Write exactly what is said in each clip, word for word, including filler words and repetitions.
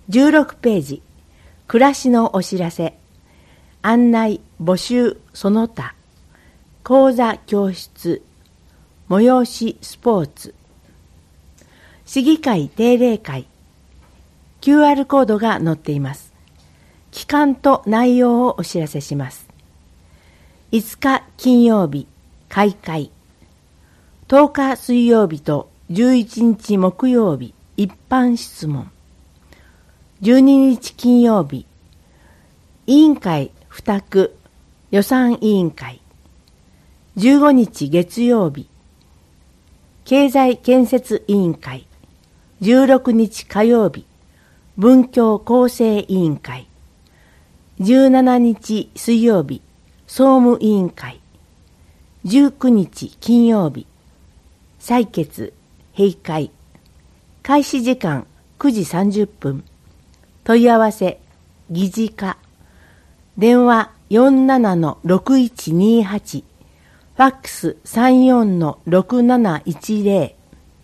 じゅうろくページ、暮らしのお知らせ、案内、募集、その他、講座教室、催しスポーツ、市議会定例会、キューアール コードが載っています。期間と内容をお知らせします。いつか金曜日、開会。とおか水曜日とじゅういちにち木曜日、一般質問。じゅうににち金曜日、委員会付託予算委員会。じゅうごにち月曜日、経済建設委員会。じゅうろくにち火曜日、文教構成委員会。じゅうしちにち水曜日、総務委員会。じゅうくにち金曜日、採決、閉会。開始時間くじさんじゅっぷん。問い合わせ、議事課。電話 よんななのろくいちにはち。ファックス さんよんのろくなないちぜ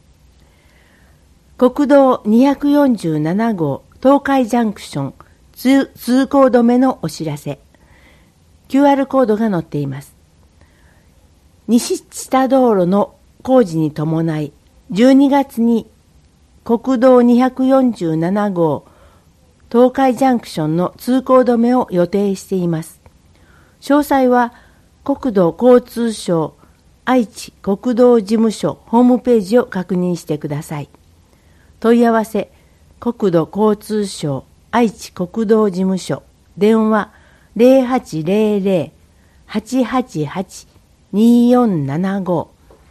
ろ。国道にひゃくよんじゅうななごう東海ジャンクション通通行止めのお知らせ。キューアール コードが載っています。西知多道路の工事に伴い、じゅうにがつに国道にひゃくよんじゅうななごう東海ジャンクションの通行止めを予定しています。詳細は国土交通省愛知国道事務所ホームページを確認してください。問い合わせ、国土交通省愛知国道事務所、電話 ゼロはちゼロゼロ はちはちはち によんななご。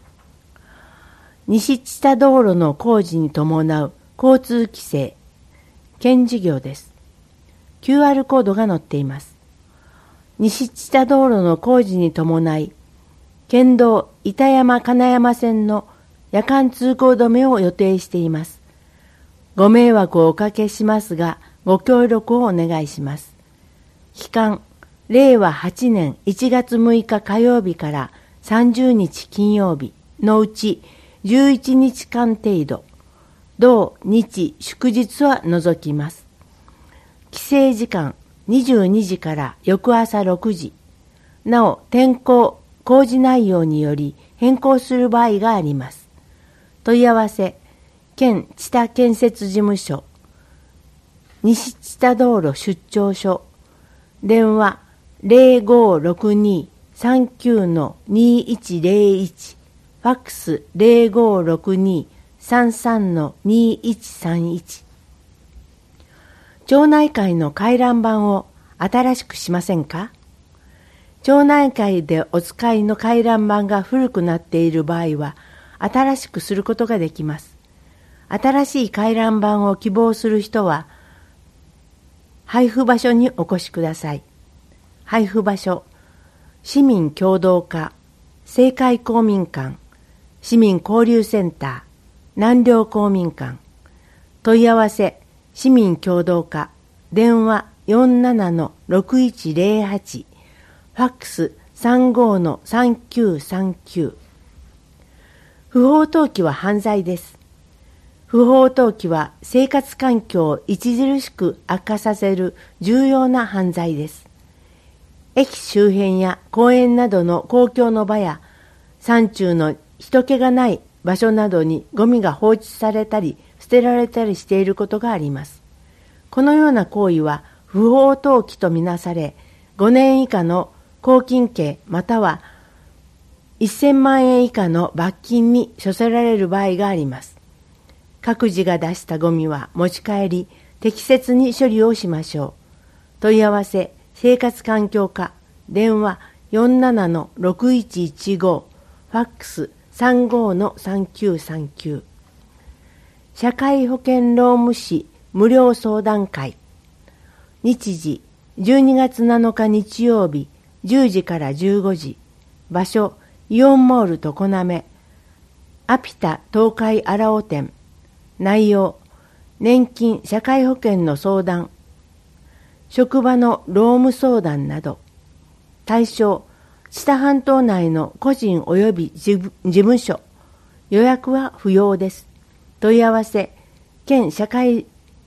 西知多道路の工事に伴う交通規制、県事業です。キューアール コードが載っています。西知多道路の工事に伴い、県道板山金山線の夜間通行止めを予定しています。ご迷惑をおかけしますが、ご協力をお願いします。期間、れいわはちねんいちがつむいか火曜日からさんじゅうにち金曜日のうちじゅういちにちかん程度、同日祝日は除きます。規制時間にじゅうにじから翌朝ろくじ。なお、天候、工事内容により変更する場合があります。問い合わせ、県知多建設事務所、西知多道路出張所、電話 ゼロごろくに さんきゅう にいちゼロいち、ファックス ゼロごろくに さんさん にいちさんいち。町内会の回覧板を新しくしませんか？町内会でお使いの回覧板が古くなっている場合は、新しくすることができます。新しい回覧板を希望する人は、配布場所にお越しください。配布場所、市民協同課、政界公民館、市民交流センター、南陵公民館。問い合わせ、市民協同課、電話 よんななのろくいちゼロはち、ファックス さんごのさんきゅうさんきゅう。不法投棄は犯罪です。不法投棄は生活環境を著しく悪化させる重要な犯罪です。駅周辺や公園などの公共の場や山中の人気がない場所などにゴミが放置されたり捨てられたりしていることがあります。このような行為は不法投棄とみなされ、ごねん以下の拘禁刑またはせんまんえん以下の罰金に処せられる場合があります。各自が出したゴミは持ち帰り、適切に処理をしましょう。問い合わせ、生活環境課、電話 よんななのろくいちいちご、ファックス さんごのさんきゅうさんきゅう。社会保険労務士無料相談会。日時、じゅうにがつなのか日曜日、じゅうじからじゅうごじ。場所、イオンモール常滑。アピタ東海荒尾店。内容、年金社会保険の相談、職場の労務相談など。対象、知多半島内の個人及び事務所。予約は不要です。問い合わせ、県社会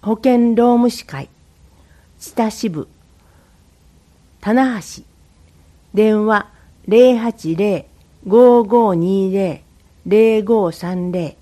保健労務士会知多支部棚橋電話 ゼロはちゼロ ごーごーにーゼロ ゼロごーさんゼロ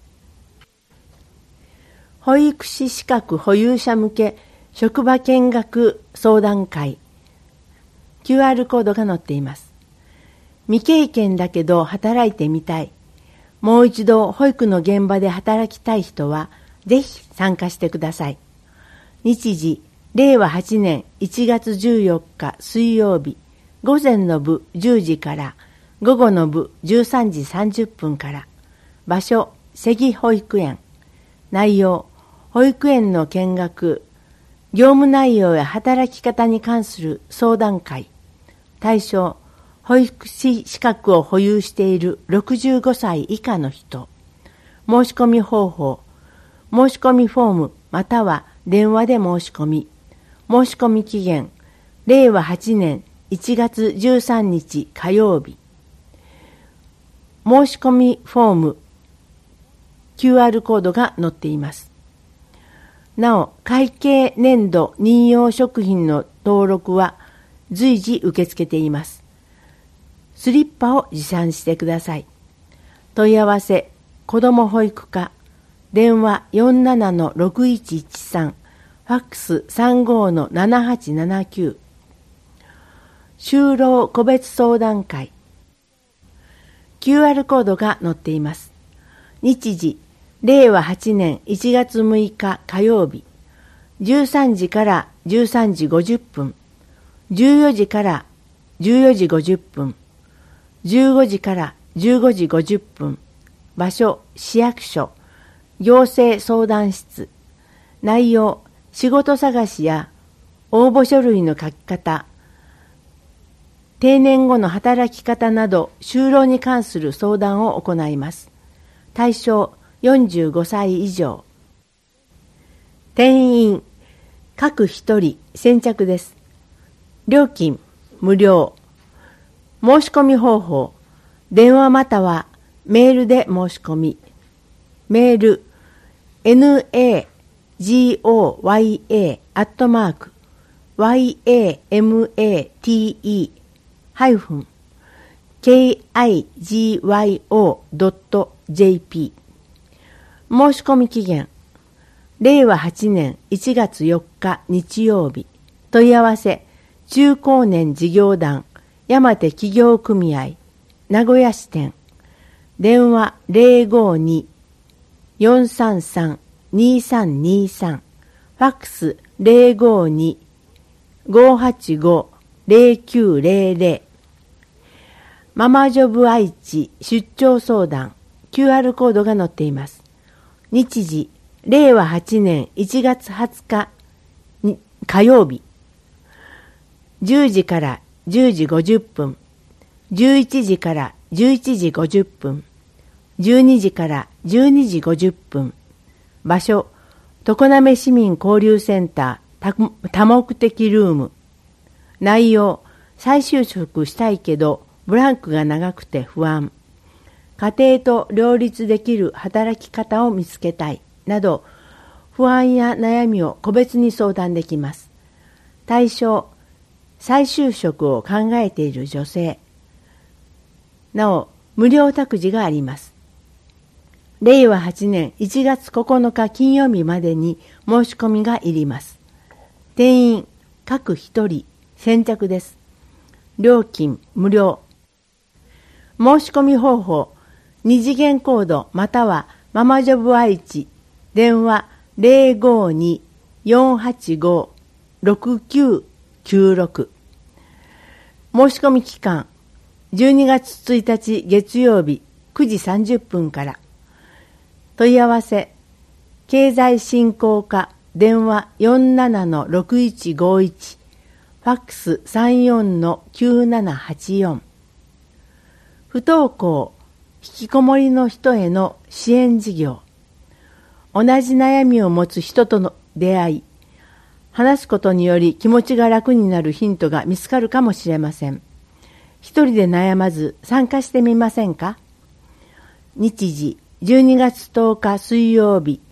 保育士資格保有者向け職場見学相談会 キューアール コードが載っています。未経験だけど働いてみたい、もう一度保育の現場で働きたい人はぜひ参加してください。日時れいわはちねんいちがつじゅうよっか水曜日、午前の部じゅうじから午後の部じゅうさんじさんじゅっぷんから。場所瀬木保育園。内容保育園の見学、業務内容や働き方に関する相談会。対象保育士資格を保有しているろくじゅうごさい以下の人。申し込み方法申し込みフォームまたは電話で申し込み。申し込み期限れいわはちねんいちがつじゅうさんにち火曜日。申し込みフォーム キューアール コードが載っています。なお、会計年度任用食品の登録は随時受け付けています。スリッパを持参してください。問い合わせ子ども保育課電話 よんななのろくいちいちさん、ファックス さんごのななはちななきゅう。就労個別相談会 キューアール コードが載っています。日時れいわはちねんいちがつむいか火曜日、じゅうさんじからじゅうさんじごじゅっぷん、じゅうよじからじゅうよじごじゅっぷん、じゅうごじからじゅうごじごじゅっぷん。場所市役所行政相談室。内容仕事探しや応募書類の書き方、定年後の働き方など就労に関する相談を行います。対象よんじゅうごさい以上。定員各一人先着です。料金無料。申し込み方法電話またはメールで申し込み。メール エヌエージーオーワイエー アットマーク ワイエーエムエーティー ハイフン ケーアイジーワイオー ドット ジェーピー。申し込み期限れいわはちねんいちがつよっか日曜日。問い合わせ中高年事業団山手企業組合名古屋支店。電話 ゼロごに よんさんさん にさんにさん。ファックス ゼロごに ごはちご ゼロきゅうゼロゼロ。ママジョブ愛知出張相談 キューアール コードが載っています。日時れいわはちねんいちがつはつか火曜日、じゅうじからじゅうじごじゅっぷん、じゅういちじからじゅういちじごじゅっぷん、じゅうにじからじゅうにじごじゅっぷん。場所常滑市民交流センター多目的ルーム。内容再就職したいけどブランクが長くて不安、家庭と両立できる働き方を見つけたいなど不安や悩みを個別に相談できます。対象再就職を考えている女性。なお無料託児があります。れいわはちねんいちがつここのか金曜日までに申し込みがいります。定員各一人先着です。料金無料。申し込み方法二次元コードまたはママジョブ愛知電話 ゼロごに よんはちご ろくきゅうきゅうろく。申し込み期間じゅうにがつついたち月曜日くじさんじゅっぷんから。問い合わせ経済振興課電話 よんななのろくいちごいち、ファックス さんよんのきゅうななはちよん。不登校引きこもりの人への支援事業。同じ悩みを持つ人との出会い、話すことにより気持ちが楽になるヒントが見つかるかもしれません。一人で悩まず参加してみませんか？日時じゅうにがつとおか水曜日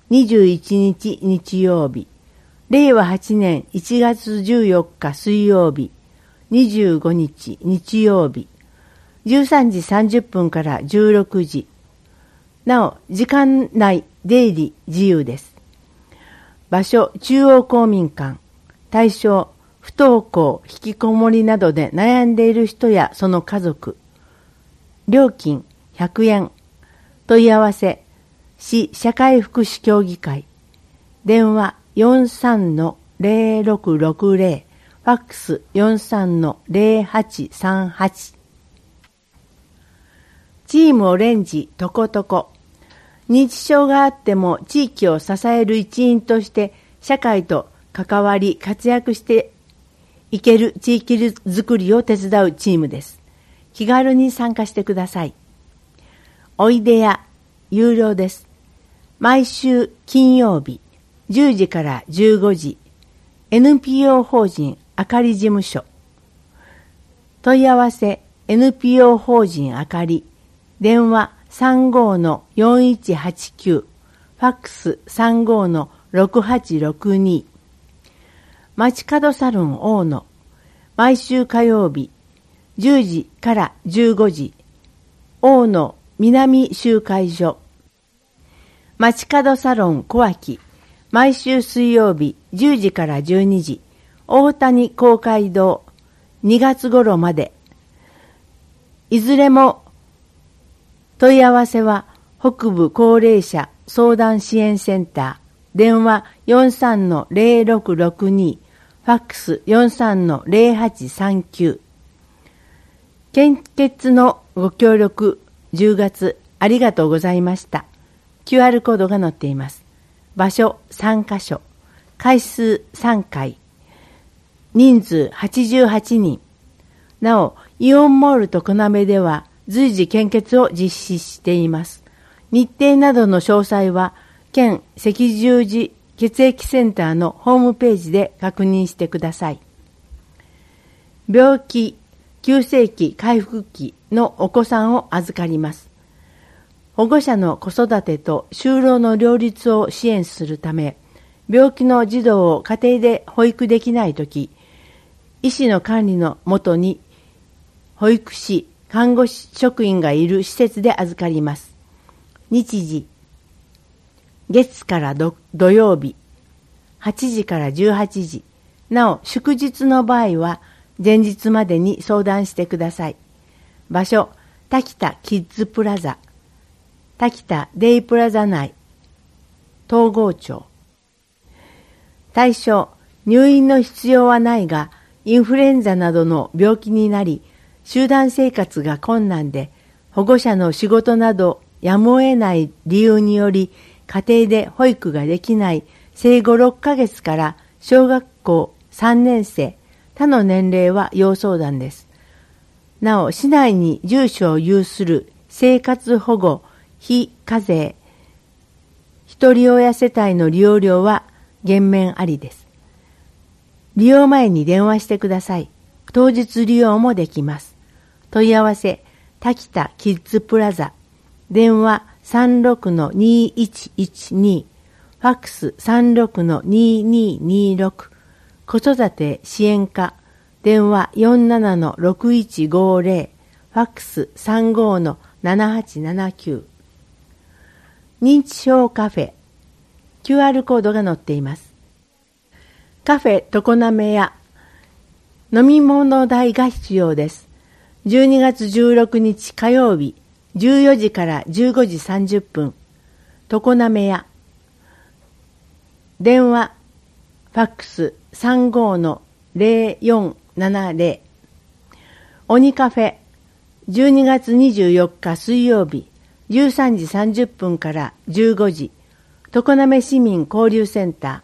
にじゅういちにち日曜日、れいわはちねんいちがつじゅうよっか水曜日、にじゅうごにち日曜日、じゅうさんじさんじゅっぷんからじゅうろくじ。なお、時間内出入り自由です。場所、中央公民館。対象、不登校、引きこもりなどで悩んでいる人やその家族。料金ひゃくえん。問い合わせ、市社会福祉協議会。電話 よんさんのぜろろくろくぜろ。ファックス よんさんのぜろはちさんはち。チームオレンジとことこ。認知症があっても地域を支える一員として社会と関わり活躍していける地域づくりを手伝うチームです。気軽に参加してください。おいでや有料です。毎週金曜日じゅうじからじゅうごじ エヌピーオー 法人あかり事務所。問い合わせ エヌピーオー 法人あかり。電話 さんごのよんいちはちきゅう。ファックス さんごのろくはちろくに。街角サロン大野。毎週火曜日じゅうじからじゅうごじ。大野南集会所。街角サロン小脇。毎週水曜日じゅうじからじゅうにじ。大谷公会堂。にがつ頃まで。いずれも問い合わせは北部高齢者相談支援センター。電話 よんさんのぜろろくろくに。ファックス よんさんのぜろはちさんきゅう。献血のご協力じゅうがつありがとうございました。キューアール コードが載っています。場所さんかしょ。回数さんかい。人数はちじゅうはちにん。なお、イオンモール常滑では随時献血を実施しています。日程などの詳細は、県赤十字血液センターのホームページで確認してください。病気、急性期回復期のお子さんを預かります。保護者の子育てと就労の両立を支援するため、病気の児童を家庭で保育できないとき、医師の管理のもとに保育士、看護師職員がいる施設で預かります。日時、月から土曜日、はちじからじゅうはちじ。なお、祝日の場合は、前日までに相談してください。場所、滝田キッズプラザ。滝田デイプラザ内。東郷町。対象、入院の必要はないが、インフルエンザなどの病気になり、集団生活が困難で、保護者の仕事などやむを得ない理由により、家庭で保育ができない生後ろっかげつから小学校さんねんせい、他の年齢は要相談です。なお、市内に住所を有する生活保護、非課税、一人親世帯の利用料は減免ありです。利用前に電話してください。当日利用もできます。問い合わせ、滝田キッズプラザ。電話 さんろくのにいちいちに。ファックス さんろくのにににろく。子育て支援課。電話 よんななのろくいちごぜろ。ファックス さんごのななはちななきゅう。認知症カフェ。キューアール コードが載っています。カフェ常滑屋。飲み物代が必要です。じゅうにがつじゅうろくにち火曜日、じゅうよじからじゅうごじさんじゅっぷん。常滑屋。電話、ファックス さんごのぜろよんななぜろ。鬼カフェ。じゅうにがつにじゅうよっか水曜日、じゅうさんじさんじゅっぷんからじゅうごじ。常滑市民交流センタ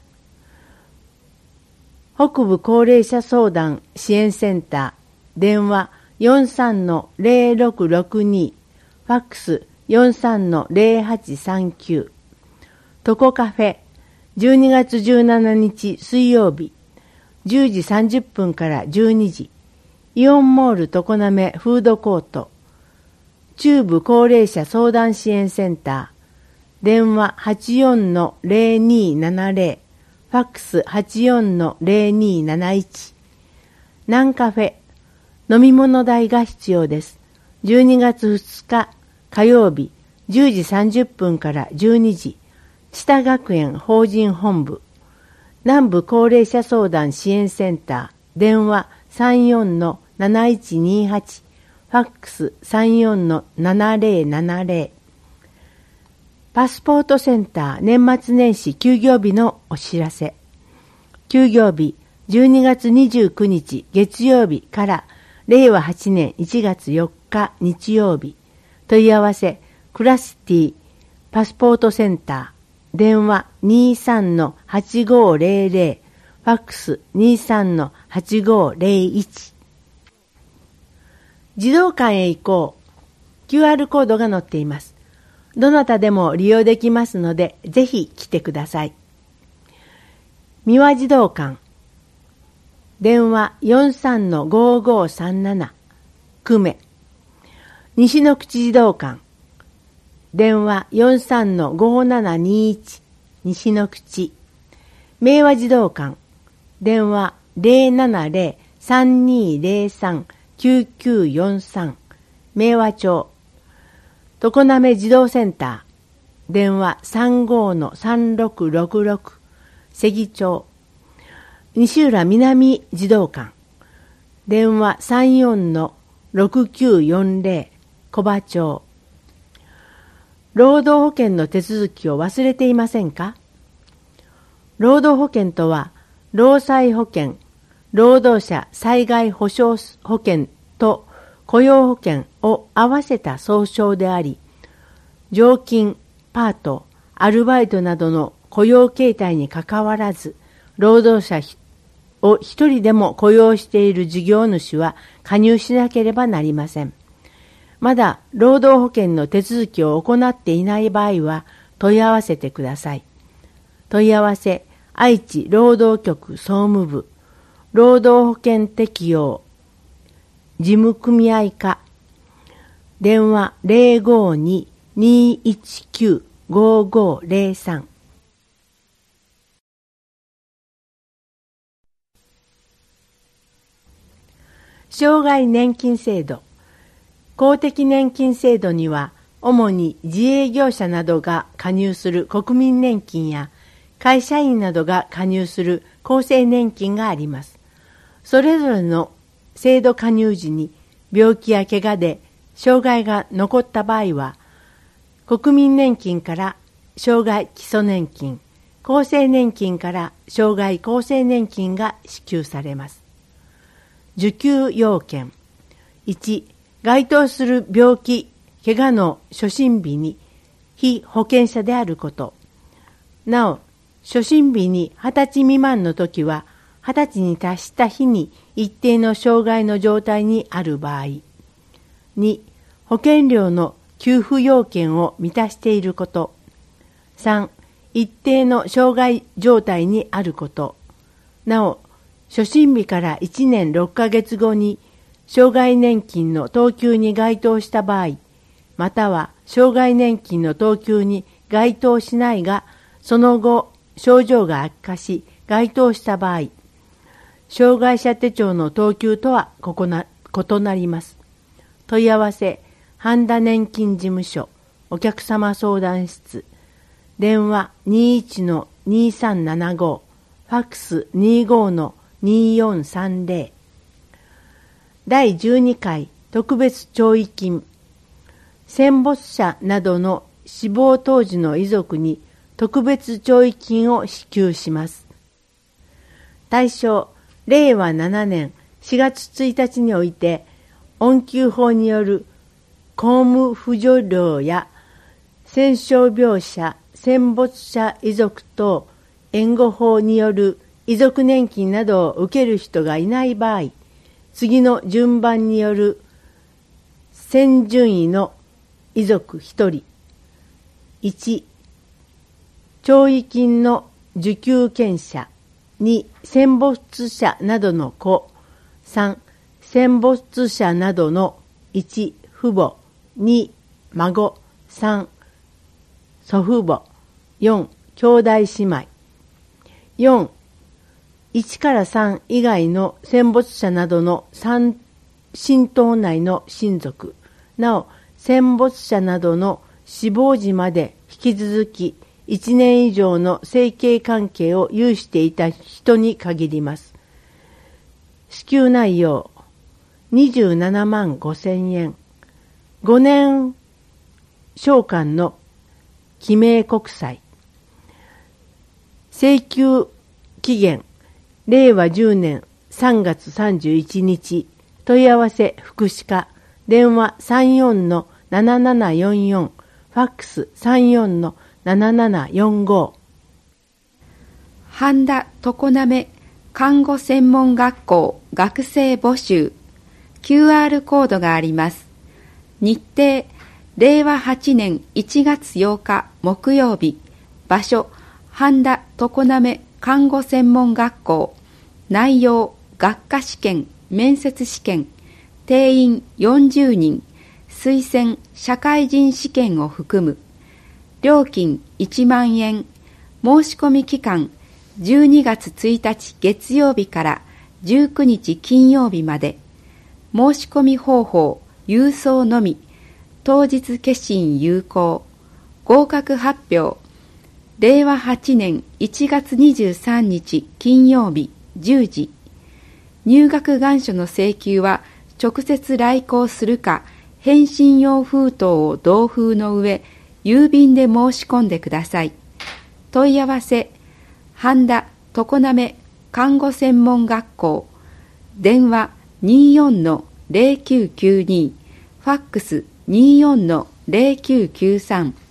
ー。北部高齢者相談支援センター。電話よんさんのぜろろくろくに。ファックス よんさんのぜろはちさんきゅう。トコカフェ。じゅうにがつじゅうしちにち水曜日。じゅうじさんじゅっぷんからじゅうにじ。イオンモール常滑フードコート。中部高齢者相談支援センター。 電話 はちよんのゼロにーななゼロ、ファックス はちよんのゼロにーなないち。ナンカフェ、飲み物代が必要です。じゅうにがつふつか火曜日、じゅうじさんじゅっぷんからじゅうにじ、知多学園法人本部、南部高齢者相談支援センター、電話 さんよんのなないちにはち、ファックス さんよんのななゼロななゼロ。パスポートセンター年末年始休業日のお知らせ。休業日じゅうにがつにじゅうくにち月曜日かられいわはちねんいちがつよっか日曜日。問い合わせクラシティパスポートセンター、電話 にじゅうさんのはちごゼロゼロ、ファックス にじゅうさんのはちごゼロいち。児童館へ行こう。キューアール コードが載っています。どなたでも利用できますので、ぜひ来てください。三輪児童館。電話 よんさんのごごさんなな、久米。西の口児童館。電話 よんさんのごななにいち、西の口。明和児童館。電話 ゼロななゼロ さんにゼロさん きゅうきゅうよんさん、明和町。常滑児童センター、電話 さんごのさんろくろくろく、関町。西浦南児童館、電話 さんよんのろくきゅうよんゼロ、小葉町。労働保険の手続きを忘れていませんか？労働保険とは、労災保険、労働者災害保障保険と雇用保険を合わせた総称であり、常勤、パート、アルバイトなどの雇用形態にかかわらず、労働者を一人でも雇用している事業主は加入しなければなりません。まだ労働保険の手続きを行っていない場合は問い合わせてください。問い合わせ、愛知労働局総務部、労働保険適用事務組合課、電話 ゼロごに にいちきゅう ごごゼロさん。障害年金制度。公的年金制度には、主に自営業者などが加入する国民年金や、会社員などが加入する厚生年金があります。それぞれの制度加入時に病気や怪我で障害が残った場合は、国民年金から障害基礎年金、厚生年金から障害厚生年金が支給されます。受給要件。いち、該当する病気、怪我の初診日に被保険者であること。なお、初診日にはたち未満の時は、はたちに達した日に一定の障害の状態にある場合。に、保険料の給付要件を満たしていること。さん、一定の障害状態にあること。なお、初診日からいちねんろっかげつごに障害年金の等級に該当した場合、または障害年金の等級に該当しないが、その後症状が悪化し該当した場合、障害者手帳の等級とは異な、異なります。問い合わせ、半田年金事務所、お客様相談室、電話 にいちのにさんななご、ファックス にじゅうごのによんさんゼロ。だいじゅうにかい特別弔慰金。戦没者などの死亡当時の遺族に特別弔慰金を支給します。対象、れいわななねんしがつついたちにおいて、恩給法による公務扶助料や戦傷病者、戦没者遺族等援護法による遺族年金などを受ける人がいない場合、次の順番による先順位の遺族ひとり。いち、弔慰金の受給権者。に、戦没者などの子。さん、戦没者などのいち、父母。に、孫。さん、 祖父母。よん、兄弟姉妹。よん、いちからさん以外の戦没者などの神道内の親族。なお、戦没者などの死亡時まで引き続きいちねん以上の生計関係を有していた人に限ります。支給内容にじゅうななまんごせんえん。ごねん償還の記名国債。請求期限れいわじゅうねんさんがつさんじゅういちにち。問い合わせ福祉課。電話 さんよんのななななよんよん。ファックス さんよんのななななよんご。 半田常滑看護専門学校学生募集。キューアール コードがあります。日程れいわはちねんいちがつようか木曜日。場所半田常滑看護専門学校。内容学科試験、面接試験。定員よんじゅうにん。推薦社会人試験を含む。料金いちまんえん。申し込み期間じゅうにがつついたち月曜日からじゅうくにち金曜日まで。申し込み方法郵送のみ。当日消印有効。合格発表れいわはちねんいちがつにじゅうさんにち金曜日じゅうじ。入学願書の請求は直接来校するか、返信用封筒を同封の上、郵便で申し込んでください。問い合わせ半田常滑看護専門学校。電話 にじゅうよんのぜろきゅうきゅうに。ファックス にじゅうよんのぜろきゅうきゅうさん。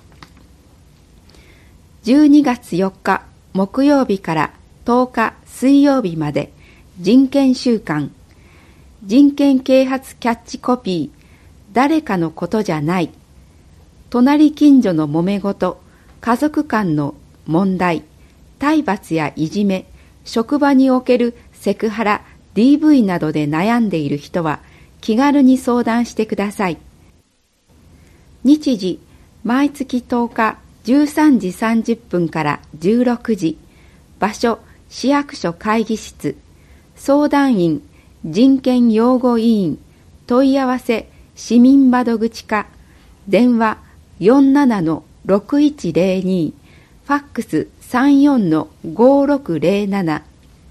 じゅうにがつよっか木曜日からとおか水曜日まで人権週間。人権啓発キャッチコピー。誰かのことじゃない。隣近所の揉め事、家族間の問題、体罰やいじめ、職場におけるセクハラ、ディーブイ などで悩んでいる人は気軽に相談してください。日時、毎月とおかじゅうさんじさんじゅっぷんからじゅうろくじ。場所、市役所会議室。相談員、人権擁護委員。問い合わせ、市民窓口課。電話 よんななのろくいちぜろに。ファックス さんよんのごろくぜろなな。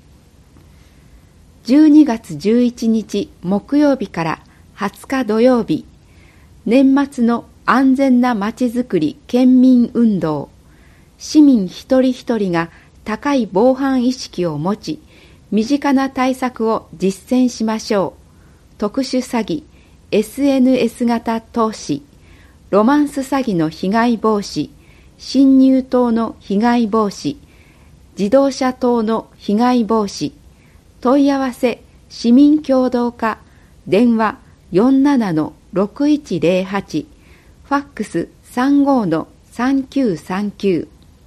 じゅうにがつじゅういちにち木曜日からはつか土曜日。年末の安全なまちづくり県民運動。市民一人一人が高い防犯意識を持ち、身近な対策を実践しましょう。特殊詐欺、エスエヌエス 型投資、ロマンス詐欺の被害防止、侵入等の被害防止、自動車等の被害防止。問い合わせ市民協働課。電話 よんななのろくいちぜろはち。ファックス さんごのさんきゅうさんきゅう。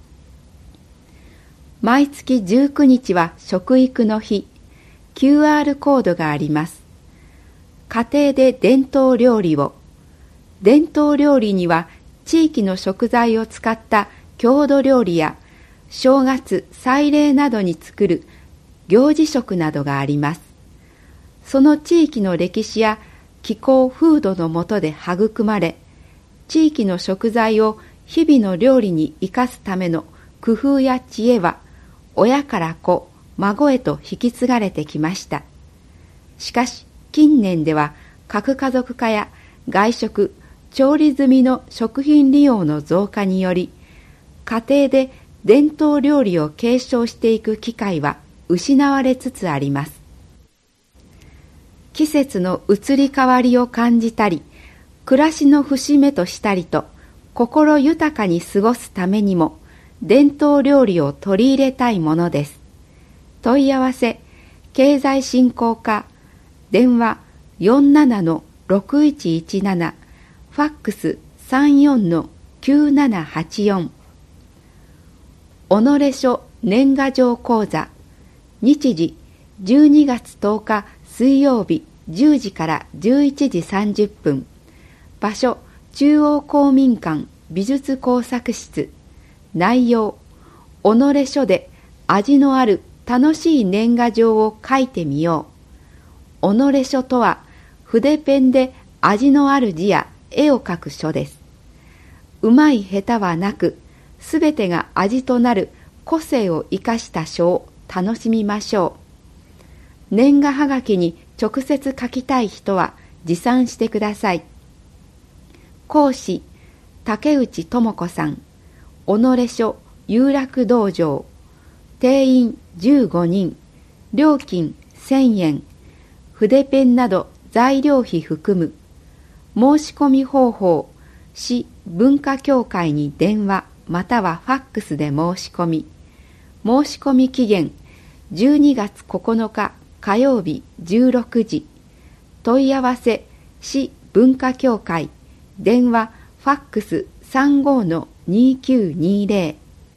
毎月じゅうくにちは食育の日。キューアール コードがあります。家庭で伝統料理を。伝統料理には地域の食材を使った郷土料理や正月祭礼などに作る行事食などがあります。その地域の歴史や気候風土の下で育まれ、地域の食材を日々の料理に生かすための工夫や知恵は親から子、孫へと引き継がれてきました。しかし近年では核家族化や外食、調理済みの食品利用の増加により、家庭で伝統料理を継承していく機会は失われつつあります。季節の移り変わりを感じたり、暮らしの節目としたりと、心豊かに過ごすためにも、伝統料理を取り入れたいものです。問い合わせ、経済振興課。電話 よんななのろくいちいちなな。ファックス さんよんのきゅうななはちよん。己所年賀状講座。日時じゅうにがつとおか水曜日じゅうじからじゅういちじさんじゅっぷん。場所中央公民館美術工作室。内容、己書で味のある楽しい年賀状を書いてみよう。己書とは筆ペンで味のある字や絵を描く書です。うまい下手はなく、すべてが味となる個性を生かした書を楽しみましょう。年賀はがきに直接書きたい人は持参してください。講師、竹内智子さん。己書有楽道場。定員じゅうごにん。料金せんえん。筆ペンなど材料費含む。申し込み方法、市文化協会に電話またはファックスで申し込み。申し込み期限じゅうにがつここのか火曜日じゅうろくじ。問い合わせ市文化協会。電話ファックス さんごのにきゅうにぜろ。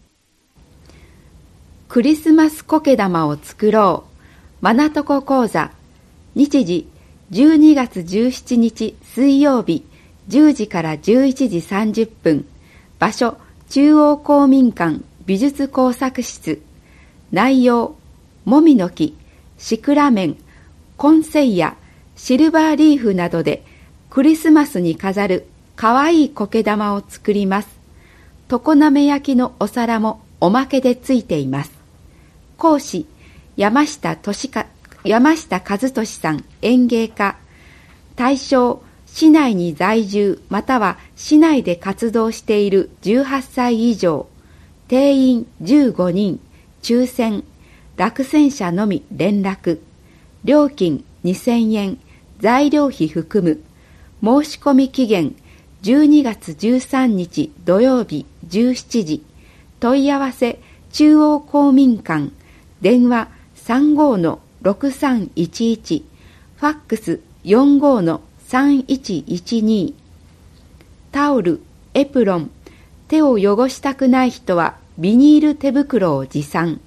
クリスマス苔玉を作ろう。まなとこ講座。日時じゅうにがつじゅうしちにち水曜日じゅうじからじゅういちじさんじゅっぷん。場所中央公民館美術工作室。内容、もみの木、シクラメン、コンセイヤ、シルバーリーフなどでクリスマスに飾るかわいい苔玉を作ります。常滑焼きのお皿もおまけでついています。講師、山下俊か山下和俊さん、園芸家。対象、市内に在住または市内で活動しているじゅうはっさい以上。定員じゅうごにん。抽選。落選者のみ連絡。料金にせんえん。材料費含む。申し込み期限じゅうにがつじゅうさんにち土曜日じゅうしちじ。問い合わせ中央公民館。電話 さんごのろくさんいちいち。ファックス よんごのさんいちいちに。タオル、エプロン。手を汚したくない人はビニール手袋を持参。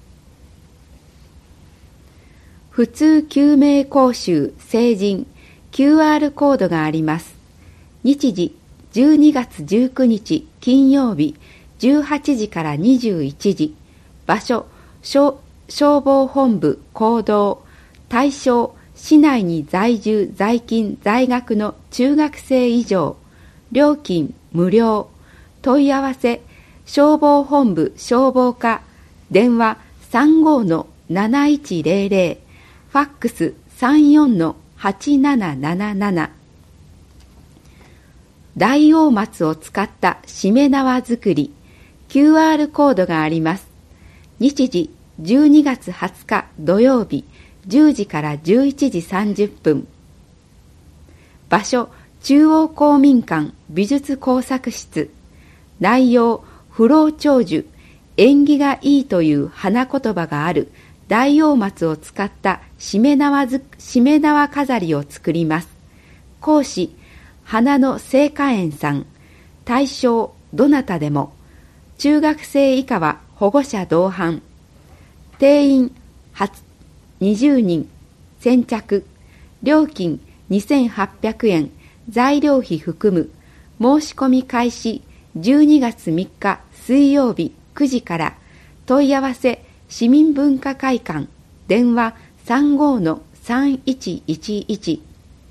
普通救命講習成人 キューアール コードがあります。日時じゅうにがつじゅうくにち金曜日じゅうはちじからにじゅういちじ。場所消防本部講堂。対象市内に在住在勤在学の中学生以上。料金無料。問い合わせ消防本部消防課。電話 さんごのなないちぜろぜろ。ファックス さんよんのはちなななななな。大黄松を使ったしめ縄作り。キューアール コードがあります。日時じゅうにがつはつか土曜日じゅうじからじゅういちじさんじゅっぷん。場所中央公民館美術工作室。内容、不老長寿、縁起がいいという花言葉がある大黄松を使ったしめ縄ずしめ縄飾りを作ります。講師、花の聖華園さん。対象、どなたでも。中学生以下は保護者同伴。定員にじゅうにん。先着。料金にせんはっぴゃくえん。材料費含む。申し込み開始じゅうにがつみっか水曜日くじから。問い合わせ市民文化会館。電話 さんごのさんいちいちいち。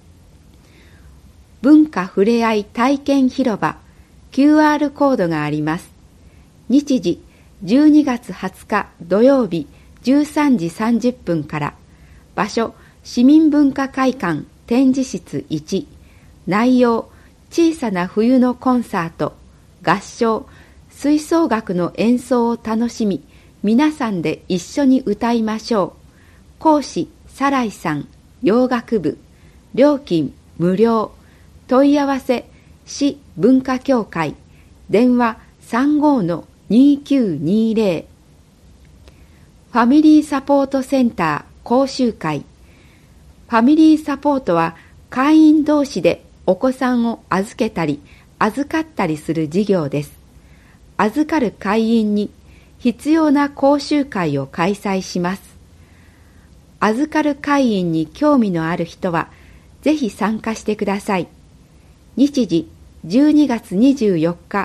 文化ふれあい体験広場。キューアール コードがあります。日時じゅうにがつはつか土曜日じゅうさんじさんじゅっぷんから。場所市民文化会館展示室いち。内容、小さな冬のコンサート、合唱、吹奏楽の演奏を楽しみ、皆さんで一緒に歌いましょう。講師、サライさん、洋楽部。料金無料。問い合わせ市文化協会。電話 さんごのにきゅうにぜろ。ファミリーサポートセンター講習会。ファミリーサポートは会員同士でお子さんを預けたり預かったりする事業です。預かる会員に必要な講習会を開催します。預かる会員に興味のある人はぜひ参加してください。日時じゅうにがつにじゅうよっか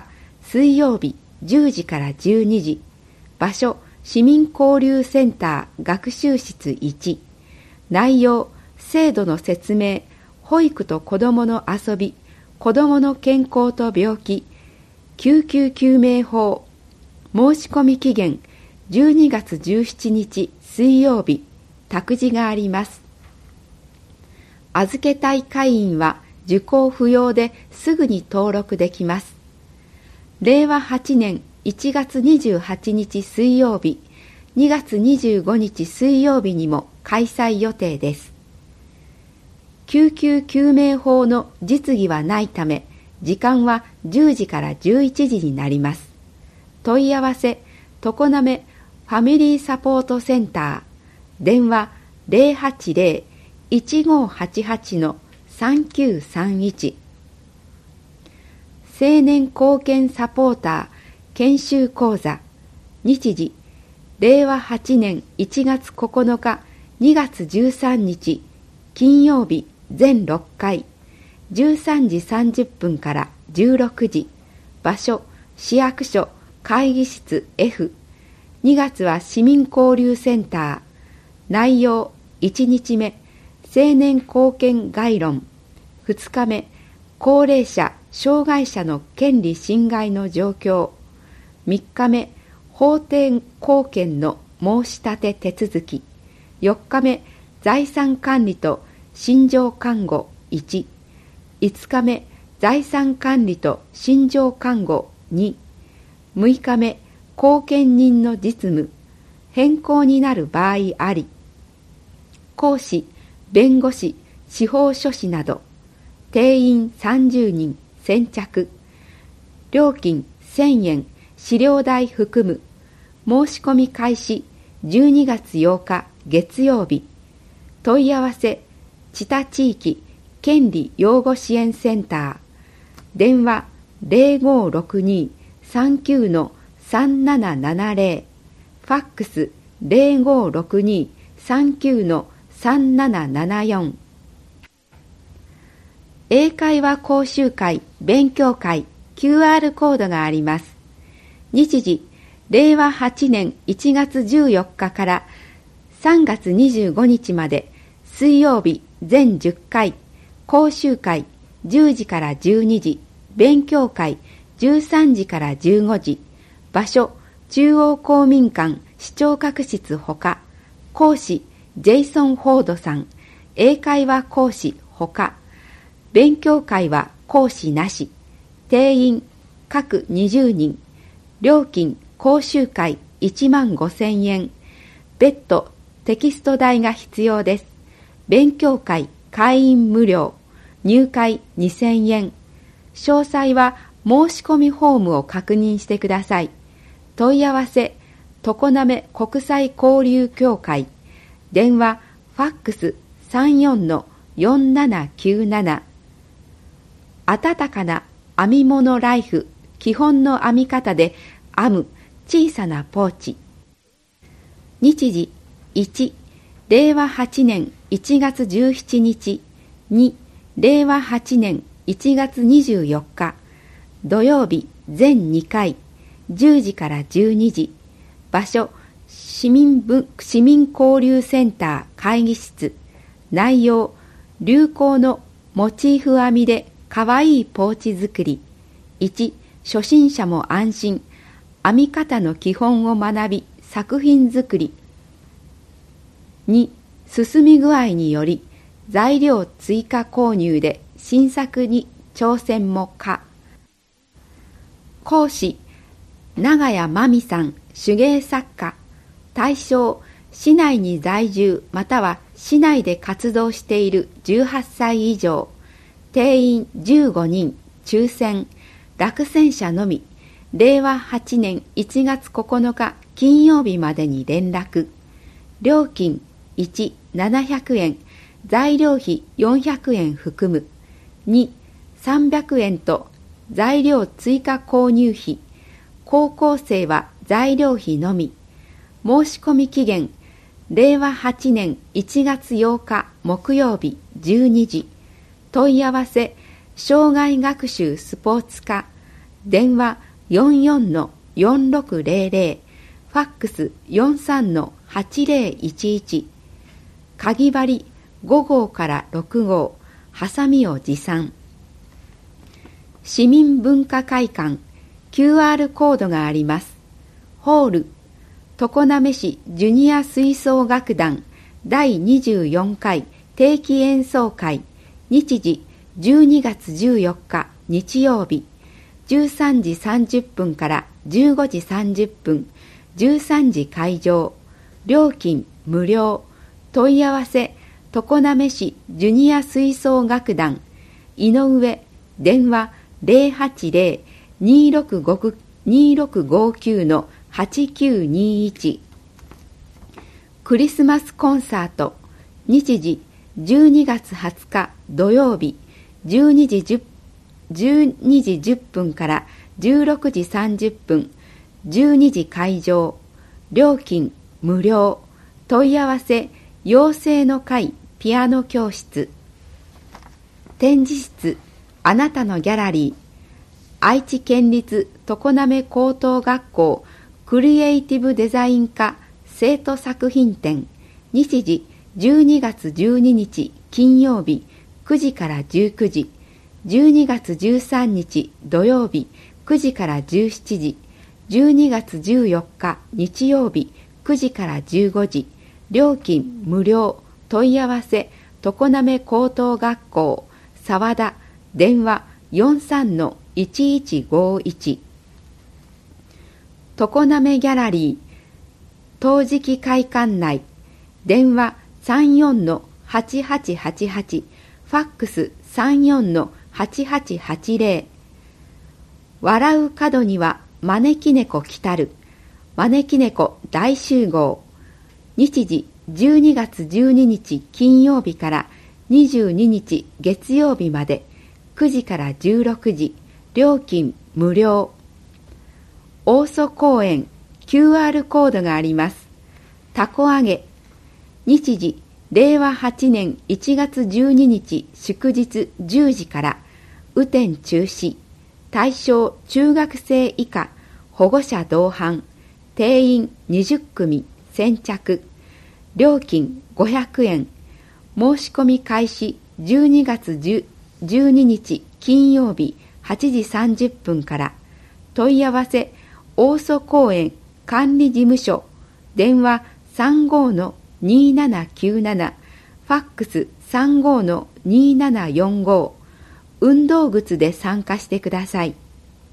水曜日じゅうじからじゅうにじ、場所市民交流センター学習室いち、内容制度の説明、保育と子どもの遊び、子どもの健康と病気、救急救命法、申し込み期限じゅうにがつじゅうしちにち水曜日、託児があります。預けたい会員は受講不要ですぐに登録できます。れいわはちねんいちがつにじゅうはちにち水曜日、にがつにじゅうごにち水曜日にも開催予定です。救急救命法の実技はないため、時間はじゅうじからじゅういちじになります。問い合わせ、常滑ファミリーサポートセンター、電話 ゼロはちゼロ いちごはちはち さんきゅうさんいち、青年貢献サポーター研修講座、日時れいわはちねんいちがつここのか、にがつじゅうさんにち金曜日全ろっかい、じゅうさんじさんじゅっぷんからじゅうろくじ、場所市役所会議室 F、にがつは市民交流センター、内容いちにちめ青年貢献概論、ふつかめ高齢者障害者の権利侵害の状況、みっかめ法定貢献の申し立て手続き、よっかめ財産管理と心情看護いち、いつかめ財産管理と心情看護に、むいかめ後見人の実務、変更になる場合あり、講師、弁護士、司法書士など、定員さんじゅうにん、先着、料金せんえん、資料代含む、申し込み開始じゅうにがつようか月曜日、問い合わせ、知多地域権利養護支援センター、電話 ゼロごろくに さんきゅう さんななななゼロ、ファックス ゼロごろくに さんきゅう さんななななよん。英会話講習会勉強会 キューアール コードがあります。日時れいわはちねんいちがつじゅうよっかからさんがつにじゅうごにちまで、水曜日全じゅっかい、講習会じゅうじからじゅうにじ、勉強会じゅうさんじからじゅうごじ、場所中央公民館視聴覚室ほか、講師ジェイソン・フォードさん、英会話講師ほか、勉強会は講師なし、定員各にじゅうにん、料金講習会いちまんごせんえん、別途テキスト代が必要です。勉強会会員無料、入会にせんえん。詳細は申し込みフォームを確認してください。問い合わせ、常滑国際交流協会、電話、ファックス さんよん よんななきゅうなな。温かな編み物ライフ、基本の編み方で編む小さなポーチ。日時いち、れいわはちねんいちがつじゅうしちにち、に、れいわはちねんいちがつにじゅうよっか、土曜日全にかい、じゅうじからじゅうにじ、場所市民文市民交流センター会議室、内容流行のモチーフ編みでかわいいポーチ作り、いち、初心者も安心、編み方の基本を学び作品作り、に、進み具合により材料追加購入で新作に挑戦も可。講師長谷真美さん、手芸作家。対象市内に在住または市内で活動しているじゅうはっさい以上、定員じゅうごにん、抽選、落選者のみ、れいわはちねんいちがつここのか金曜日までに連絡。料金いち、ななひゃくえん、材料費よんひゃくえん含む。に、さんびゃくえんと材料追加購入費。高校生は材料費のみ。申し込み期限れいわはちねんいちがつようか木曜日じゅうにじ。問い合わせ障害学習スポーツ科、電話よんよんのよんろくぜろぜろ、ファックス よんさんのはちぜろいちいち、かぎ針ごごうからろくごう、ハサミを持参。市民文化会館 キューアール コードがあります。ホール常滑市ジュニア吹奏楽団だいにじゅうよんかい定期演奏会、日時じゅうにがつじゅうよっか日曜日、じゅうさんじさんじゅっぷんからじゅうごじさんじゅっぷん、じゅうさんじ開場、料金無料、問い合わせ常滑市ジュニア吹奏楽団井上、電話 ゼロはちゼロ にーろくごきゅう のはちきゅうにいち。クリスマスコンサート、日時じゅうにがつはつか土曜日、じゅうにじじゅっぷんからじゅうろくじさんじゅっぷん、じゅうにじ開場、料金無料、問い合わせ養成の会ピアノ教室。展示室あなたのギャラリー、愛知県立常滑高等学校クリエイティブデザイン科生徒作品展、日時じゅうにがつじゅうににち金曜日くじからじゅうくじ、じゅうにがつじゅうさんにち土曜日くじからじゅうしちじ、じゅうにがつじゅうよっか日曜日くじからじゅうごじ、料金無料、問い合わせ常滑高等学校沢田、電話 よんさんのいちいちごいち。常滑ギャラリー陶磁器会館内、電話 さんよんのはちはちはちはち、ファックス さんよんのはちはちはちぜろ。笑う門には招き猫来たる、招き猫大集合、日時じゅうにがつじゅうににち金曜日からにじゅうににち月曜日までくじからじゅうろくじ、料金無料。大曽公園 キューアール コードがあります。たこ揚げ、日時れいわはちねんいちがつじゅうににち祝日じゅうじから、雨天中止、対象中学生以下、保護者同伴、定員にじゅっくみ、先着、料金ごひゃくえん、申し込み開始じゅうにがつじゅうににち金曜日はちじさんじゅっぷんから。問い合わせ大曽公園管理事務所、電話 さんごうのにーななきゅうなな、ファックス さんごうのにーななよんごう。運動靴で参加してください。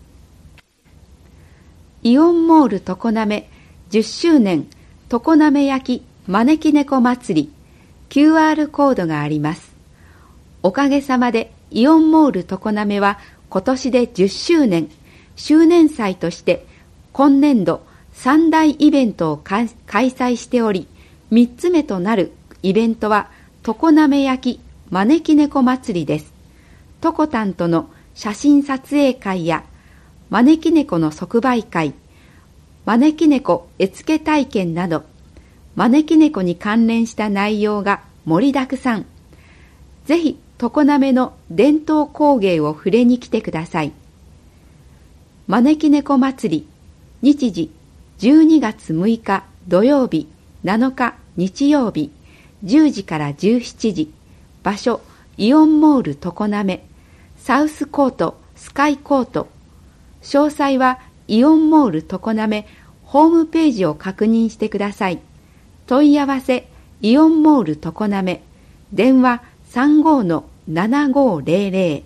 イオンモール常滑じゅっしゅうねん常滑焼招き猫祭り キューアール コードがあります。おかげさまでイオンモール常滑は今年でじゅっしゅうねん、周年祭として今年度さんだいイベントを開催しており、みっつめとなるイベントは常滑焼招き猫祭りです。トコタンとの写真撮影会や招き猫の即売会、招き猫絵付け体験など、招き猫に関連した内容が盛りだくさん。ぜひ常滑の伝統工芸を触れに来てください。招き猫祭り、日時じゅうにがつむいか土曜日、なのか日曜日、じゅうじからじゅうしちじ、場所イオンモール常滑、サウスコート、スカイコート。詳細はイオンモール常滑ホームページを確認してください。問い合わせイオンモール常滑、電話 さんごうのななごうぜろぜろ。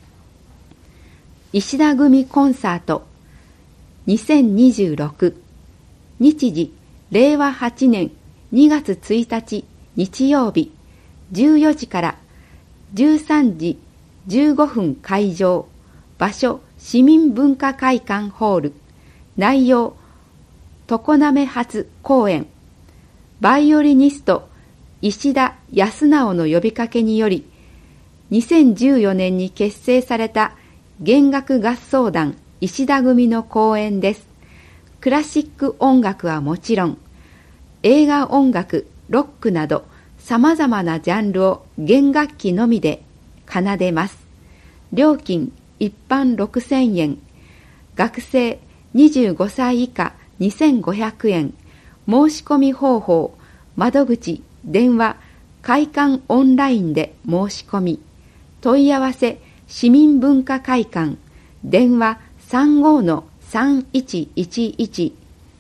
石田組コンサートにせんにじゅうろく、日時れいわはちねんにがつついたち日曜日、じゅうよじからじゅうさんじじゅうごふん開場、場所市民文化会館ホール、内容常滑初公演、バイオリニスト石田康直の呼びかけによりにせんじゅうよねんに結成された弦楽合奏団石田組の公演です。クラシック音楽はもちろん、映画音楽、ロックなどさまざまなジャンルを弦楽器のみで奏でます。料金一般ろくせんえん、 学生にじゅうごさい以下にせんごひゃくえん。申し込み方法、窓口、電話、会館オンラインで申し込み。問い合わせ、市民文化会館、電話 さんごのさんいちいちいち。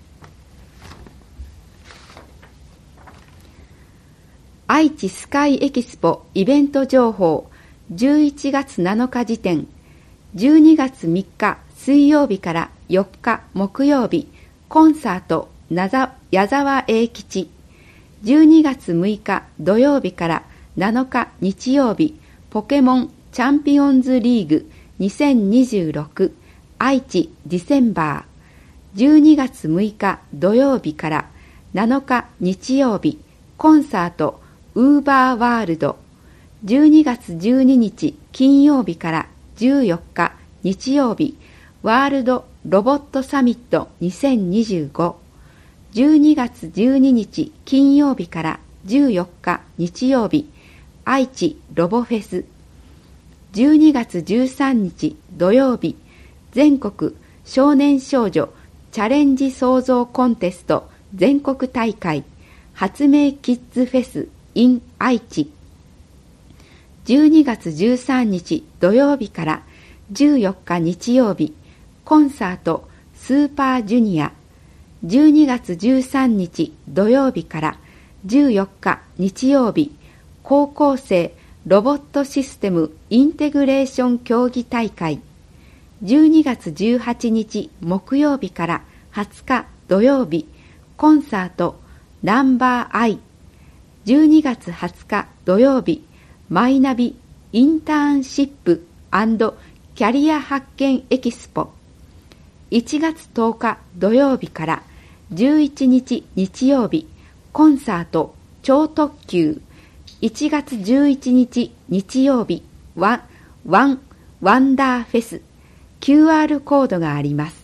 愛知スカイエキスポイベント情報、じゅういちがつなのか時点、じゅうにがつみっか水曜日からよっか木曜日、コンサートなざ矢沢永吉。じゅうにがつむいか土曜日からなのか日曜日、ポケモンチャンピオンズリーグにせんにじゅうろく愛知ディセンバー。じゅうにがつむいか土曜日からなのか日曜日、コンサートウーバーワールド。じゅうにがつじゅうににち金曜日からじゅうよっか日曜日、ワールドロボットサミットにせんにじゅうご。じゅうにがつじゅうににち金曜日からじゅうよっか日曜日、愛知ロボフェス。じゅうにがつじゅうさんにち土曜日、全国少年少女チャレンジ創造コンテスト全国大会発明キッズフェス in 愛知。じゅうにがつじゅうさんにち土曜日からじゅうよっか日曜日、コンサートスーパージュニア。じゅうにがつじゅうさんにち土曜日からじゅうよっか日曜日、高校生ロボットシステムインテグレーション競技大会。じゅうにがつじゅうはちにち木曜日からはつか土曜日、コンサートナンバーアイ。じゅうにがつはつか土曜日、マイナビインターンシップ&キャリア発見エキスポ。いちがつとおか土曜日からじゅういちにち日曜日、コンサート超特急。いちがつじゅういちにち日曜日、ワンワンワンダーフェス。 キューアール コードがあります。